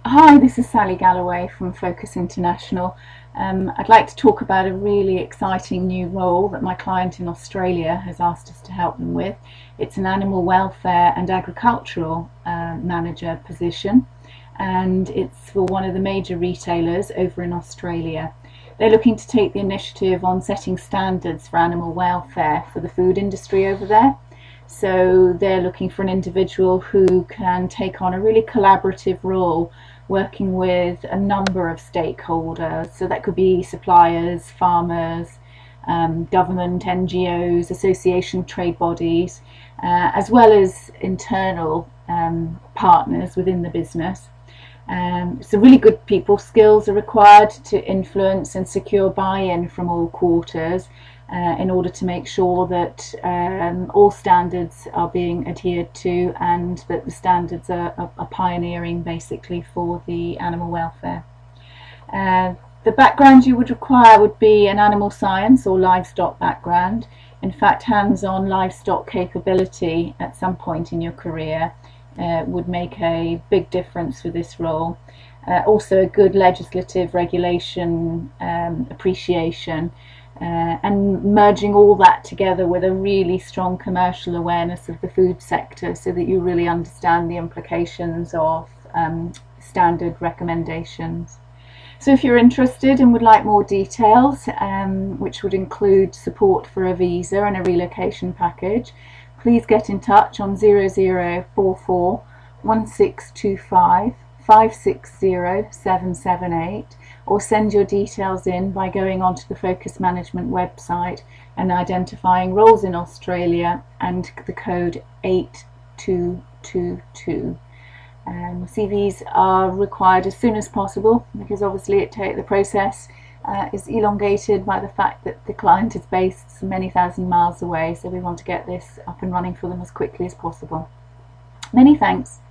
Hi, this is Sally Galloway from Focus International. I'd like to talk about a really exciting new role that my client in Australia has asked us to help them with. It's an animal welfare and agricultural manager position, and it's for one of the major retailers over in Australia. They're looking to take the initiative on setting standards for animal welfare for the food industry over there. So they're looking for an individual who can take on a really collaborative role, working with a number of stakeholders. So that could be suppliers, farmers, government, NGOs, association trade bodies, as well as internal partners within the business. So really good people skills are required to influence and secure buy-in from all quarters in order to make sure that all standards are being adhered to, and that the standards are pioneering basically for the animal welfare. The background you would require would be an animal science or livestock background. In fact, hands-on livestock capability at some point in your career would make a big difference for this role. Also a good legislative regulation appreciation, and merging all that together with a really strong commercial awareness of the food sector so that you really understand the implications of standard recommendations. So if you're interested and would like more details, which would include support for a visa and a relocation package, please get in touch on 0044 1625 560 778, or send your details in by going onto the Focus Management website and identifying roles in Australia and the code 8222. CVs are required as soon as possible, because obviously the process is elongated by the fact that the client is based many thousand miles away, so we want to get this up and running for them as quickly as possible. Many thanks.